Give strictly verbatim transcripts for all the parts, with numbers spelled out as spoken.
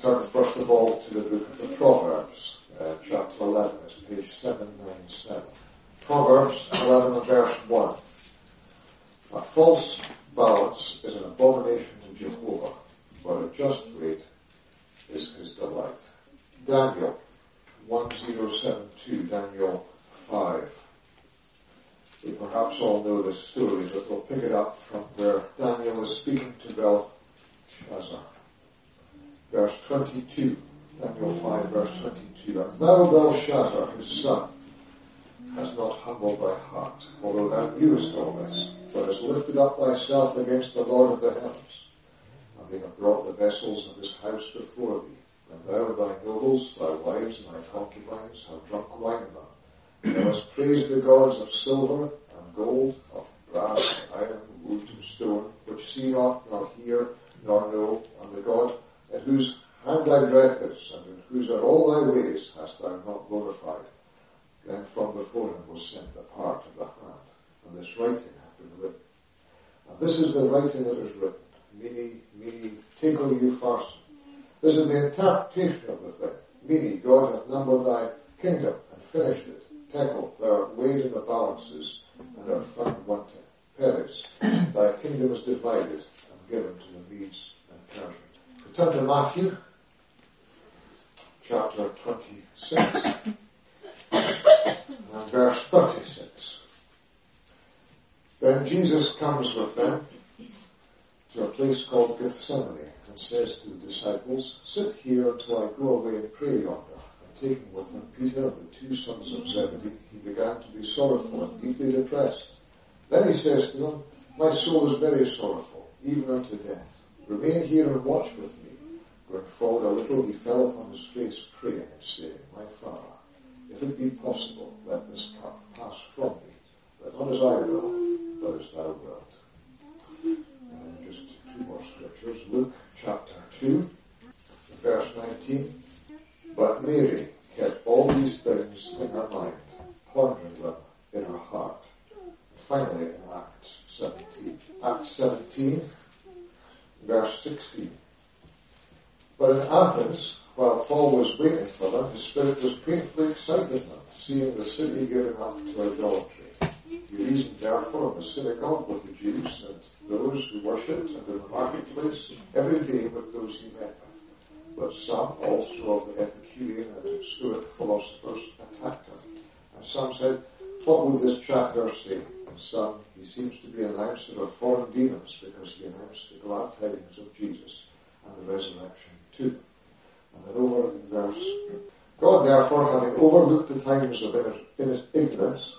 turn first of all to the book of the Proverbs, uh, chapter eleven, it's page seven ninety-seven. Proverbs eleven and verse one. A false balance is an abomination to Jehovah, but a just rate is his delight. Daniel one thousand seventy-two, Daniel five. We perhaps all know this story, but we'll pick it up from where Daniel is speaking to Belshazzar. Verse twenty-two, Daniel five, verse twenty-two. And thou, Belshazzar, his son, hast not humbled thy heart, although thou knewest all this, but hast lifted up thyself against the Lord of the heavens. And they have brought the vessels of his house before thee. And thou and thy nobles, thy wives and thy concubines, have drunk wine in them. Thou hast praised the gods of silver and gold, of brass, iron, wood, and stone, which see not, nor hear, nor know, and the God in whose hand thy breath is, and in whose are all thy ways hast thou not glorified. Then from before him was sent the part of the hand, and this writing hath been written. And this is the writing that is written, Mene, Mene, Tekel Upharsin. This is the interpretation of the thing. Mene, God hath numbered thy kingdom and finished it. Tekel, thou art weighed in the balances and art found wanting. Peres, thy kingdom is divided and given to the Medes and Persians. We turn to Matthew, chapter twenty-six, and verse thirty-six. Then Jesus comes with them to a place called Gethsemane, and says to the disciples, Sit here until I go away and pray yonder. And taking with him Peter and the two sons of Zebedee, he began to be sorrowful and deeply depressed. Then he says to them, My soul is very sorrowful, even unto death. Remain here and watch with me. Going forward a little, he fell upon his face, praying and saying, My Father, if it be possible, let this cup pass from me, but not as I will, but as thou wilt. And just two more scriptures. Luke chapter two, verse nineteen. But Mary kept all these things in her mind, pondering them in her heart. And finally in Acts seventeen. Acts seventeen, verse sixteen. But in Athens, while Paul was waiting for them, his spirit was painfully excited in them, seeing the city given up to idolatry. He reasoned therefore in the synagogue with the Jews and those who worshipped, and in the marketplace every day with those he met with. But some also of the Epicurean and Stoic philosophers attacked him. And some said, What would this chatterer say? And some, He seems to be an announcer of foreign demons, because he announced the glad tidings of Jesus and the resurrection to them. And then over in verse, God therefore, having overlooked the times of ignorance,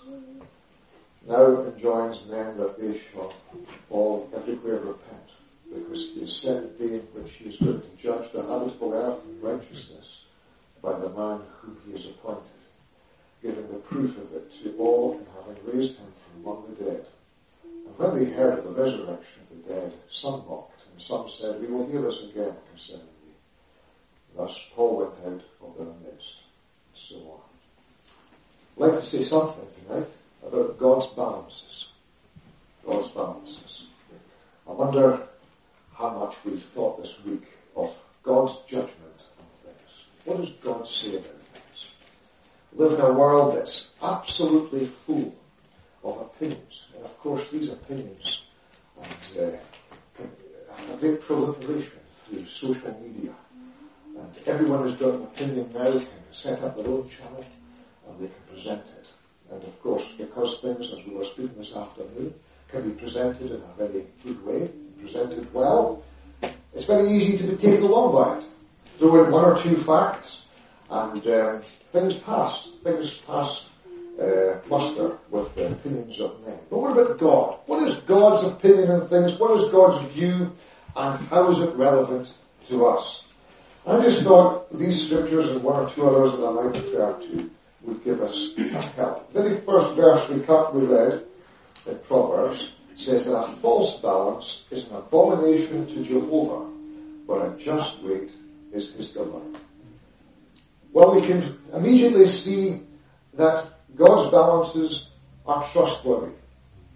now enjoins men that they shall all everywhere repent, because he has set a day in which he is going to judge the habitable earth in righteousness by the man whom he has appointed, giving the proof of it to all in having raised him from among the dead. And when they heard of the resurrection of the dead, some mocked, and some said, We will hear this again concerning thee. Thus Paul went out of their midst, and so on. I'd like to say something tonight about God's balances. God's balances. I wonder how much we've thought this week of God's judgment on things. What does God say about things? We live in a world that's absolutely full of opinions. And of course these opinions and, uh, have a great proliferation through social media. And everyone who's got an opinion now can set up their own channel and they can present it. And of course, because things, as we were speaking this afternoon, can be presented in a very good way, presented well, it's very easy to be taken along by it. Throw in one or two facts, and um, things pass. Things pass uh, muster with the opinions of men. But what about God? What is God's opinion on things? What is God's view? And how is it relevant to us? I just thought these scriptures and one or two others that I might refer to would give us a help. The very first verse we cut, we read in Proverbs says that a false balance is an abomination to Jehovah, but a just weight is his delight. Well, we can immediately see that God's balances are trustworthy.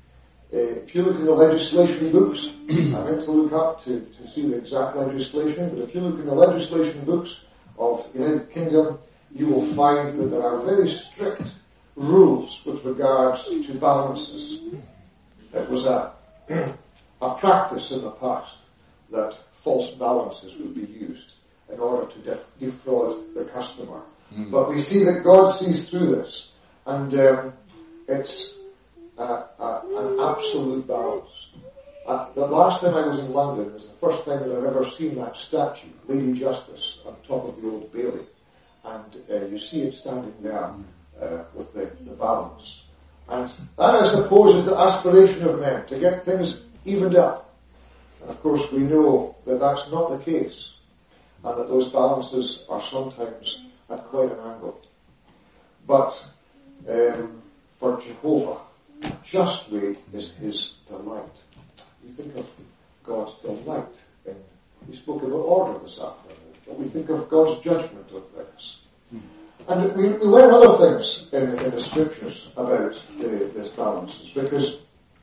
Uh, if you look in the legislation books, I meant to look up to, to see the exact legislation, but if you look in the legislation books of the United Kingdom, you will find that there are very strict rules with regards to balances. It was a, a practice in the past that false balances would be used in order to def- defraud the customer. Mm. But we see that God sees through this, and um, it's uh, uh, an absolute balance. Uh, the last time I was in London was the first time that I've ever seen that statue, Lady Justice, on top of the Old Bailey. And uh, you see it standing there uh, with the, the balance. And that, I suppose, is the aspiration of men, to get things evened up. And of course we know that that's not the case, and that those balances are sometimes at quite an angle. But um, for Jehovah, just weight is his delight. You think of God's delight in, we spoke about order this afternoon, but we think of God's judgment of things. And we, we learn other things in, in the scriptures about the, this balances, because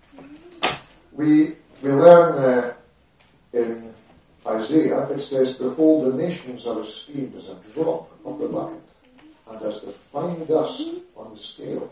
we we learn uh, in Isaiah, it says, "Behold, the nations are esteemed as a drop of the bucket, and as the fine dust on the scales."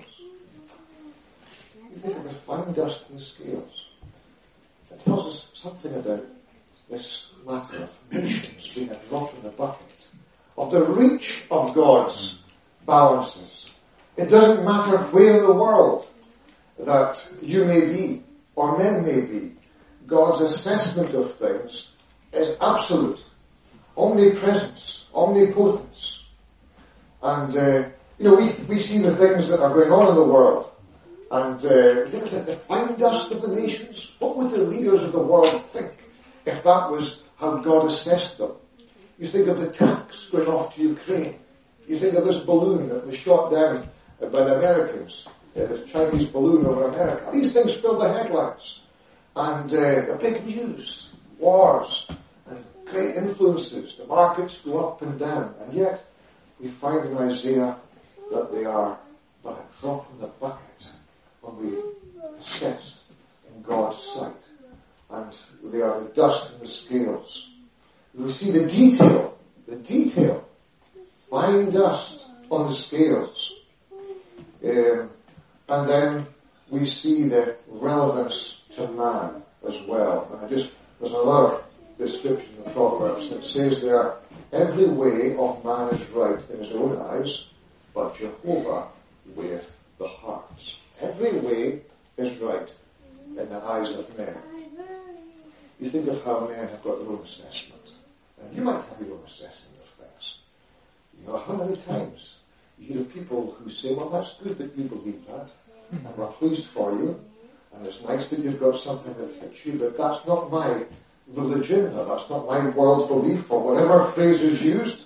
You think of the fine dust on the scales. It tells us something about this matter of nations being a drop in the bucket, of the reach of God's balances. It doesn't matter where in the world that you may be, or men may be. God's assessment of things is absolute. Omnipresence, omnipotence. And, uh, you know, we, we see the things that are going on in the world. And uh, look at the fine dust of the nations. What would the leaders of the world think if that was how God assessed them? You think of the tanks going off to Ukraine. You think of this balloon that was shot down by the Americans, uh, the Chinese balloon over America. These things fill the headlines. And uh, the big news, wars, and great influences. The markets go up and down. And yet, we find in Isaiah that they are but a drop in the bucket when we assessed in God's sight. And they are the dust in the scales. We see the detail, the detail, fine dust on the scales. Um, and then we see the relevance to man as well. And I just, there's another description in the Proverbs that says there, every way of man is right in his own eyes, but Jehovah weigheth the hearts. Every way is right in the eyes of men. You think of how men have got their own assessment. And you might have your own assessment of things. You know, how many times you hear of people who say, well, that's good that you believe that, and we're pleased for you, and it's nice that you've got something that fits you, but that's not my religion, or that's not my world belief, or whatever phrase is used.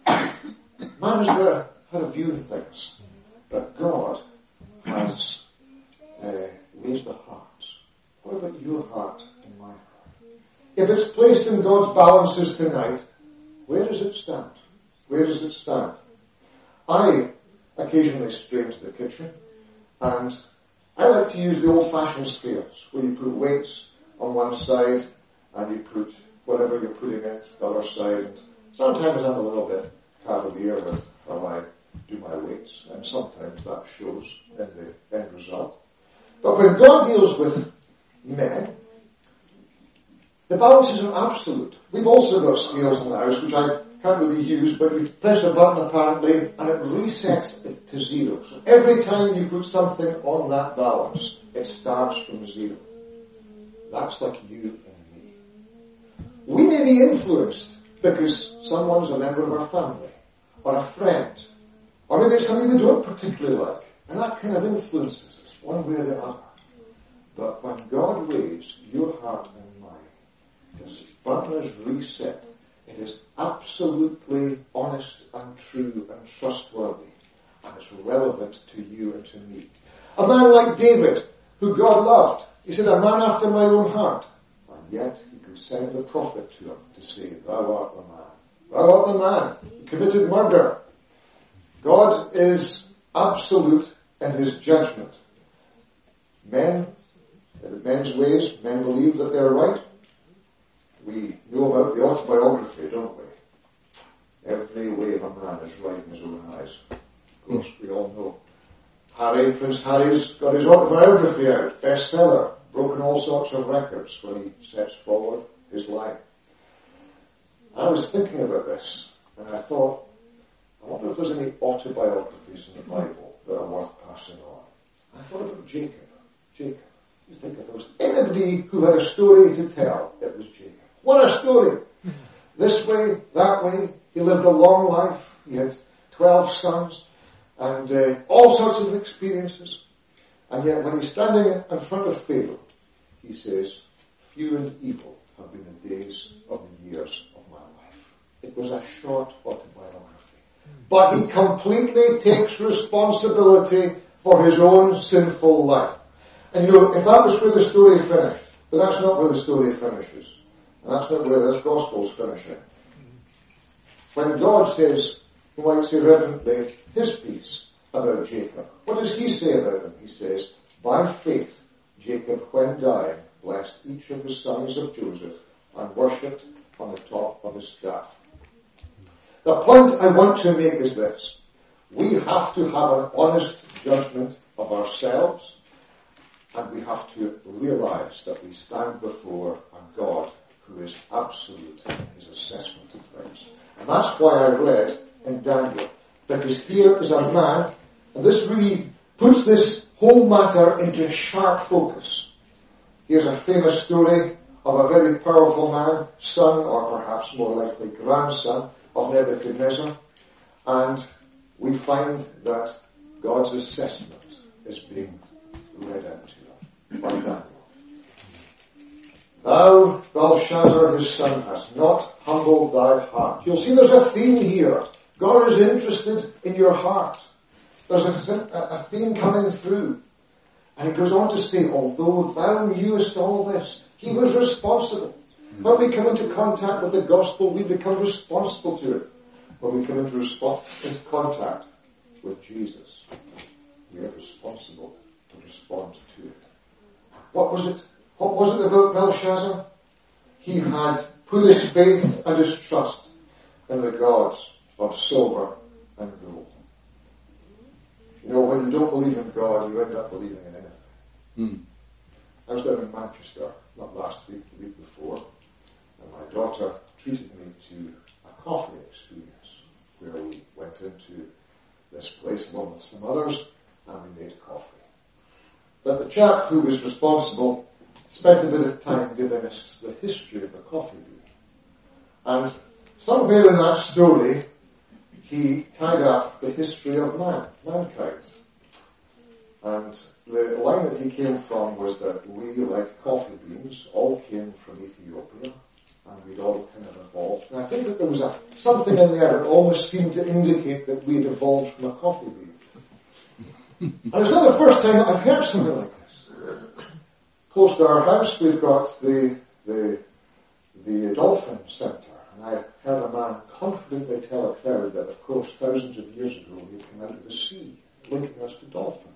Man has got a, had a view of things. But God has uh, raised the hearts. What about your heart and my heart? If it's placed in God's balances tonight, where does it stand? Where does it stand? I occasionally stray into the kitchen, and I like to use the old-fashioned scales, where you put weights on one side, and you put whatever you're putting in the other side. And sometimes I'm a little bit cavalier with how I do my weights, and sometimes that shows in the end result. But when God deals with men, the balances are absolute. We've also got scales in the house, which I can't really use, but you press a button apparently, and it resets it to zero. So every time you put something on that balance, it starts from zero. That's like you and me. We may be influenced because someone's a member of our family, or a friend, or maybe it's something we don't particularly like, and that kind of influences us one way or the other. But when God weighs your heart and mine, his button is reset. It is absolutely honest and true and trustworthy, and it's relevant to you and to me. A man like David, who God loved, he said, a man after my own heart, and yet he could send a prophet to him to say, thou art the man. Thou art the man who committed murder. God is absolute in his judgment. Men men's ways, men believe that they're right. We know about the autobiography, don't we? Every way of a man is right in his own eyes. Of course, we all know. Harry, Prince Harry's got his autobiography out, bestseller, broken all sorts of records when he sets forward his life. I was thinking about this, and I thought, I wonder if there's any autobiographies in the Bible that are worth passing on. I thought about Jacob. Jacob. You think if there was anybody who had a story to tell, it was Jacob. What a story! This way, that way. He lived a long life. He had twelve sons and uh, all sorts of experiences. And yet when he's standing in front of Pharaoh, he says, few and evil have been the days of the years of my life. It was a short autobiography. But he completely takes responsibility for his own sinful life. And you know, if that was where the story finished, but that's not where the story finishes. And that's not where this gospel's finishing. When God says, he might say reverently, his peace about Jacob, what does he say about him? He says, by faith, Jacob, when dying, blessed each of the sons of Joseph and worshipped on the top of his staff. The point I want to make is this. We have to have an honest judgment of ourselves, and we have to realize that we stand before a God who is absolute in his assessment of things. And that's why I read in Daniel, because here is a man, and this really puts this whole matter into sharp focus. Here's a famous story of a very powerful man, son, or perhaps more likely grandson, of Nebuchadnezzar, and we find that God's assessment is being read out to him by Daniel. Thou, Belshazzar, his son, hast not humbled thy heart. You'll see there's a theme here. God is interested in your heart. There's a, a theme coming through. And he goes on to say, although thou knewest all this, he was responsible. When we come into contact with the gospel, we become responsible to it. When we come into, respo- into contact with Jesus, we are responsible to respond to it. What was it? What was it about Belshazzar? He had put his faith and his trust in the gods of silver and gold. You know, when you don't believe in God, you end up believing in anything. Mm. I was down in Manchester, not last week, the week before, and my daughter treated me to a coffee experience where we went into this place along with some others and we made coffee. But the chap who was responsible spent a bit of time giving us the history of the coffee bean. And somewhere in that story, he tied up the history of man, mankind. And the line that he came from was that we, like coffee beans, all came from Ethiopia, and we'd all kind of evolved. And I think that there was a, something in there that almost seemed to indicate that we'd evolved from a coffee bean. And it's not the first time I've heard something like this. Close to our house, we've got the the the Dolphin Centre, and I've heard a man confidently tell a crowd that, of course, thousands of years ago, he came out of the sea, linking us to dolphins.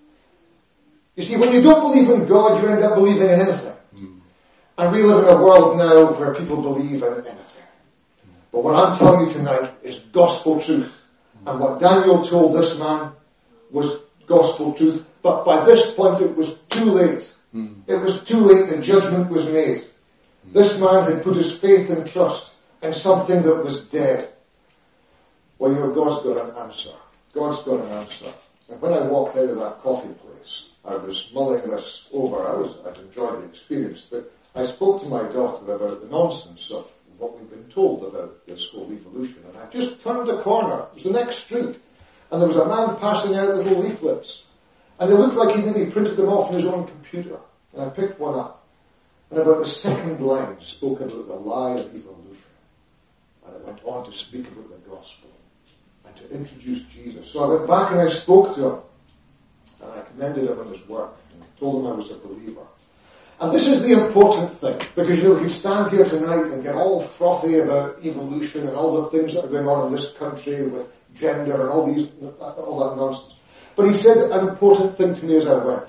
You see, when you don't believe in God, you end up believing in anything. Mm. And we live in a world now where people believe in anything. But what I'm telling you tonight is gospel truth. Mm. And what Daniel told this man was gospel truth. But by this point, it was too late. Mm. It was too late, and judgment was made. Mm. This man had put his faith and trust in something that was dead. Well, you know, God's got an answer. God's got an answer. And when I walked out of that coffee place, I was mulling this over. I was, I'd enjoyed the experience, but I spoke to my daughter about the nonsense of what we've been told about this whole evolution. And I just turned a corner. It was the next street. And there was a man passing out little leaflets. And they looked like he'd maybe printed them off on his own computer. And I picked one up. And about the second line spoke about the lie of evolution. And it went on to speak about the gospel and to introduce Jesus. So I went back and I spoke to him. And I commended him on his work and told him I was a believer. And this is the important thing, because you know, you stand here tonight and get all frothy about evolution and all the things that are going on in this country with gender and all these, all that nonsense. But he said an important thing to me as I went.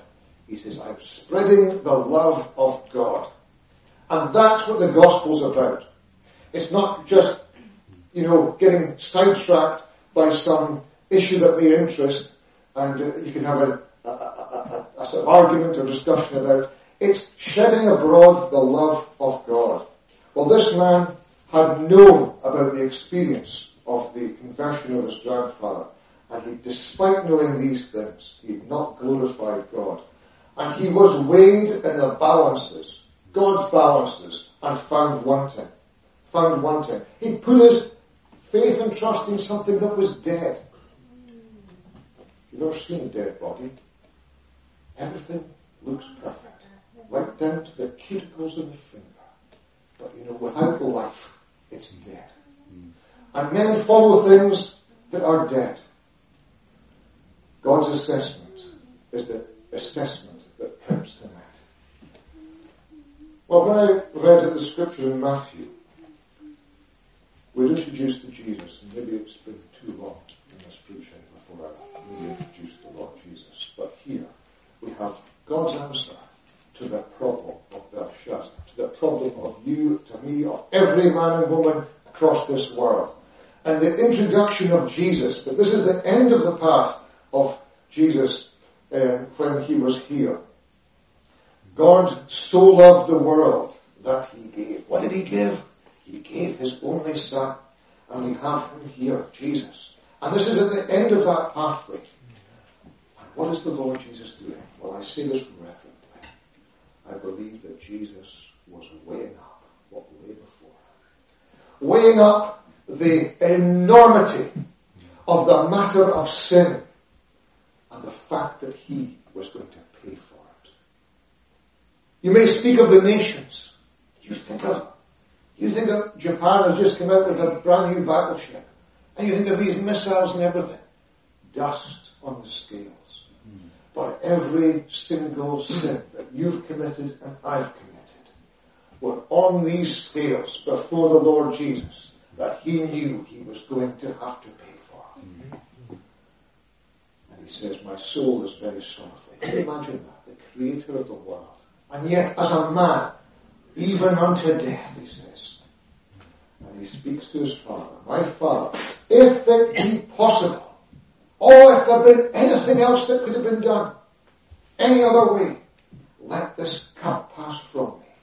He says, I'm spreading the love of God. And that's what the gospel's about. It's not just, you know, getting sidetracked by some issue that may interest, and uh, you can have a, a, a, a, a sort of argument or discussion about. It's shedding abroad the love of God. Well, this man had known about the experience of the conversion of his grandfather, and he, despite knowing these things, he had not glorified God. And he was weighed in the balances, God's balances, and found wanting. Found wanting. He put his faith and trust in something that was dead. You've never seen a dead body. Everything looks perfect, right down to the cuticles of the finger. But you know, without life, it's dead. Mm. And men follow things that are dead. God's assessment is the assessment that comes to mind. Well, when I read the scripture in Matthew, we're introduced to Jesus, and maybe it's been too long in this preaching before I've really introduced the Lord Jesus. But here we have God's answer to the problem of Belshazzar, to the problem of you, to me, of every man and woman across this world. And the introduction of Jesus, but this is the end of the path of Jesus uh, when he was here. God so loved the world that he gave. What did he give? He gave his only son, and we have him here, Jesus. And this is at the end of that pathway. And what is the Lord Jesus doing? Well, I say this reverently. I believe that Jesus was weighing up what lay before him. Weighing up the enormity of the matter of sin and the fact that he was going to pay for it. You may speak of the nations. You think of You think of Japan has just come out with a brand new battleship, and you think of these missiles and everything. Dust on the scales. Mm. But every single sin that you've committed and I've committed were on these scales before the Lord Jesus that he knew he was going to have to pay for. Mm. And he says, my soul is very sorrowful. Can you imagine that? The creator of the world. And yet, as a man, even unto death, he says. And he speaks to his father, my father, if it be possible, or if there had been anything else that could have been done, any other way, let this cup pass from me.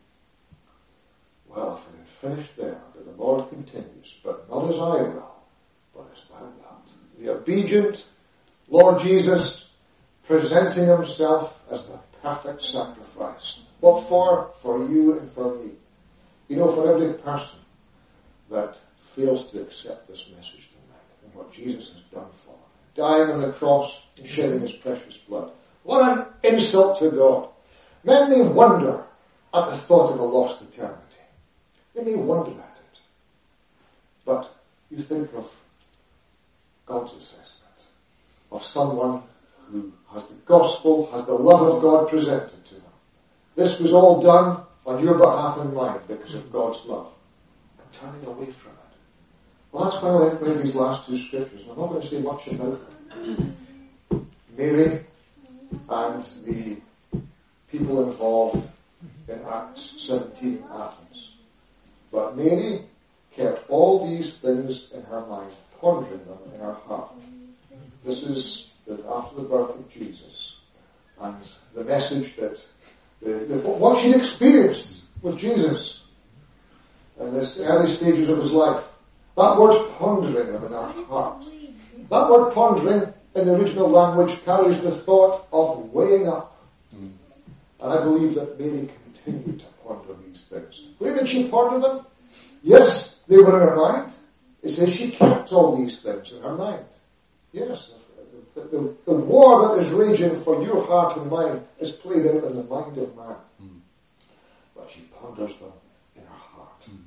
Well, if it had finished there, but the Lord continues, but not as I will, but as thou wilt. The obedient Lord Jesus presenting himself as the perfect sacrifice. What for? For you and for me. You know, for every person that fails to accept this message tonight and what Jesus has done for them, dying on the cross and shedding his precious blood. What an insult to God. Men may wonder at the thought of a lost eternity. They may wonder at it. But you think of God's assessment of someone who has the gospel, has the love of God presented to them. This was all done on your behalf and mine because of God's love. I'm turning away from it. Well, that's why I read these last two scriptures. I'm not going to say much about them. Mary and the people involved in Acts seventeen in Athens. But Mary kept all these things in her mind, pondering them in her heart. This is that after the birth of Jesus and the message that the, the, what she'd experienced with Jesus in this early stages of his life. That word pondering them in our heart. That word pondering in the original language carries the thought of weighing up. Mm. And I believe that Mary continued to ponder these things. Where did she ponder them? Yes, they were in her mind. It says she kept all these things in her mind. Yes, the, the, the war that is raging for your heart and mind is played out in the mind of man. Mm. But she ponders them in her heart. Mm.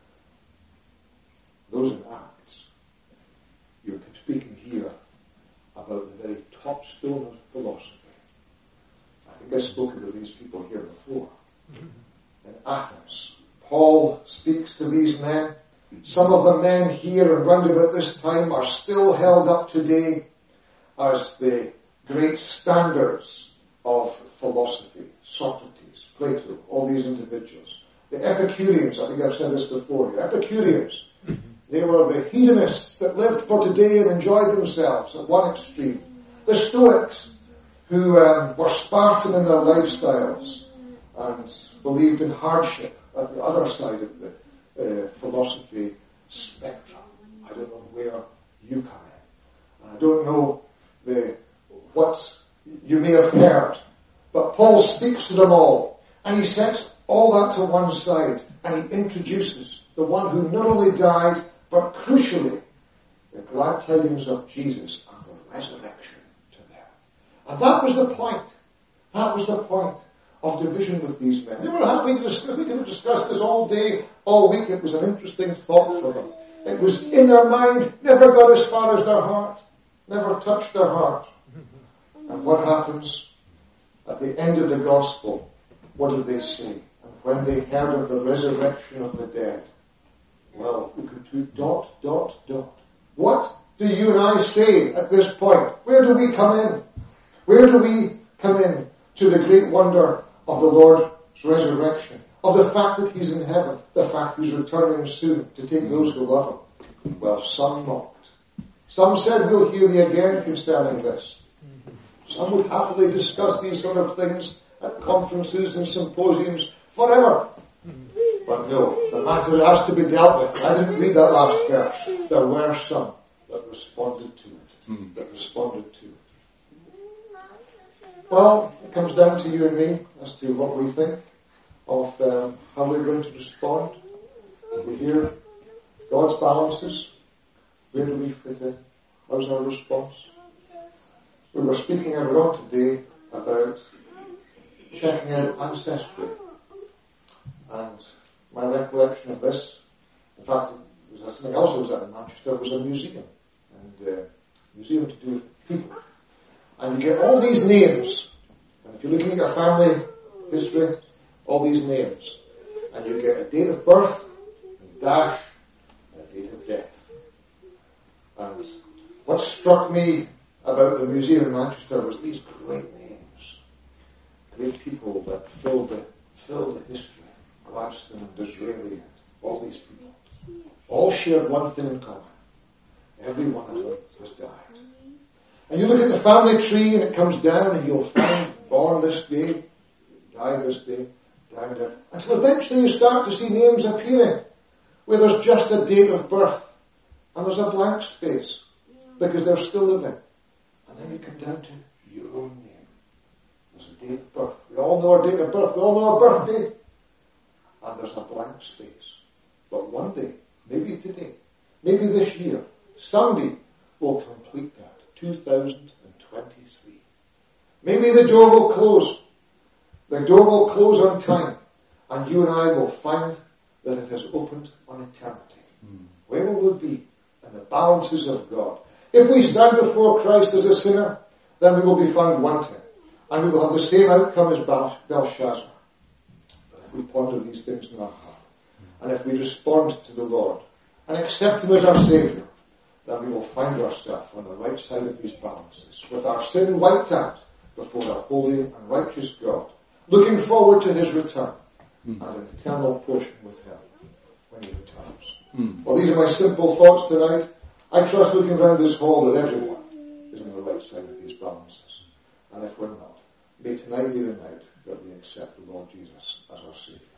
Those in Acts, you're speaking here about the very top stone of philosophy. I think I've spoken to these people here before. Mm-hmm. In Athens, Paul speaks to these men. Some of the men here and round about this time are still held up today as the great standards of philosophy, Socrates, Plato, all these individuals. The Epicureans, I think I've said this before, the Epicureans, they were the hedonists that lived for today and enjoyed themselves at one extreme. The Stoics, who um, were Spartan in their lifestyles and believed in hardship at the other side of the uh, philosophy spectrum. I don't know where you come in. And I don't know the what you may have heard, but Paul speaks to them all, and he sets all that to one side, and he introduces the one who not only died, but crucially, the glad tidings of Jesus and the resurrection to them. And that was the point. That was the point of division with these men. They were happy to discuss, they could have discussed this all day, all week. It was an interesting thought for them. It was in their mind, never got as far as their heart, never touched their heart. And what happens at the end of the gospel? What do they say? And when they heard of the resurrection of the dead, well, we could do dot, dot, dot. What do you and I say at this point? Where do we come in? Where do we come in to the great wonder of the Lord's resurrection? Of the fact that He's in heaven, the fact He's returning soon to take those who love Him. Well, some mocked. Some said, we'll hear thee again concerning this. Some would happily discuss these sort of things at conferences and symposiums forever. But no, the matter has to be dealt with. I didn't read that last verse. There were some that responded to it. That responded to it. Well, it comes down to you and me as to what we think of um, how we're going to respond. We hear God's balances. Where do we fit in? How's our response? We were speaking earlier on today about checking out ancestry. And my recollection of this, in fact, it was something else I was at in Manchester, was a museum. And uh, museum to do with people. And you get all these names. And if you're looking at your family history, all these names. And you get a date of birth, and dash, and a date of death. And what struck me about the museum in Manchester was these great names. Great people that filled the, filled the history. Gladstone and Disraeli, all these people. All shared one thing in common. Every one of them has died. And you look at the family tree and it comes down and you'll find born this day, died this day, died there. Until eventually you start to see names appearing where there's just a date of birth and there's a blank space because they're still living. And then you come down to your own name. There's a date of birth. We all know our date of birth. We all know our birthday. And there's a blank space. But one day, maybe today, maybe this year, somebody will complete that. two thousand twenty-three. Maybe the door will close. The door will close on time. And you and I will find that it has opened on eternity. Mm. Where will we be? In the balances of God. If we stand before Christ as a sinner, then we will be found wanting. And we will have the same outcome as Belshazzar. But if we ponder these things in our heart, and if we respond to the Lord, and accept Him as our Saviour, then we will find ourselves on the right side of these balances, with our sin wiped out before a holy and righteous God, looking forward to His return, mm. and an eternal portion with Him when He returns. Mm. Well, these are my simple thoughts tonight. I trust looking around this hall that everyone is on the right side of these balances. And if we're not, may tonight be the night that we accept the Lord Jesus as our Saviour.